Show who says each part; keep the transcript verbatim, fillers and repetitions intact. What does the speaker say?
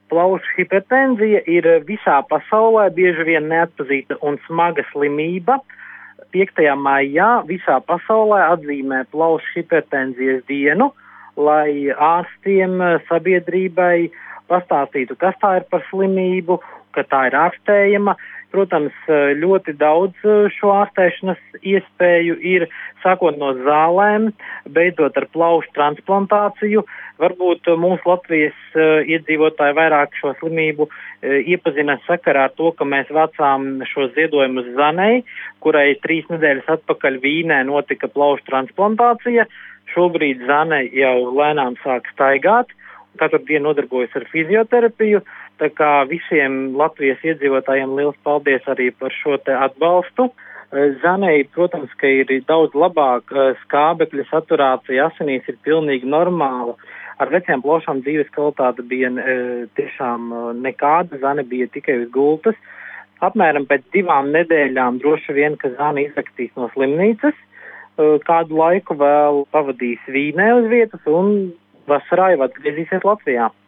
Speaker 1: Plaušu hipertenzija ir visā pasaulē bieži vien neatpazīta un smaga slimība. piektajā maijā visā pasaulē atzīmē plaušu hipertenzijas dienu, lai ārstiem, sabiedrībai pastāstītu, kas tā ir par slimību, ka tā ir ārstējama. Protams, ļoti daudz šo ārstēšanas iespēju ir, sākot no zālēm, beidzot ar plaušu transplantāciju. Varbūt mūsu Latvijas iedzīvotāji vairāk šo slimību iepazina sakarā ar to, ka mēs vācām šo ziedojumu Zanei, kurai trīs nedēļas atpakaļ Vīnē notika plaušu transplantācija. Šobrīd Zane jau lēnām sāk staigāt, katru dienu nodarbojas ar fizioterapiju. Tā kā visiem Latvijas iedzīvotājiem liels paldies arī par šo te atbalstu. Zanei, protams, ka ir daudz labāk skābekļa saturācija asinīs ir pilnīgi normāla. Ar veciem plaušām dzīves kvalitāte bija e, tiešām nekāda, Zane bija tikai uz gultas. Apmēram pēc divām nedēļām droši vien, ka Zane izrakstīs no slimnīcas, e, kādu laiku vēl pavadīs Vīnē uz vietas un vasarā jau atgriezīsies Latvijā.